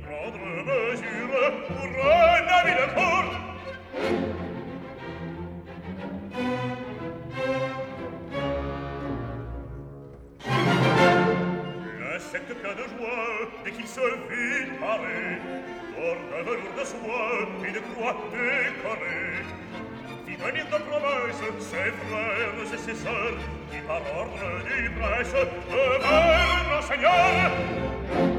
prendre mesure pour un habile cour. L'insecte plein de joie, dès qu'il se vit paré, d'or, de velours de soie et de croix décorées, fit venir de province ses frères et ses sœurs, qui par ordre du prince devinrent nos seigneurs.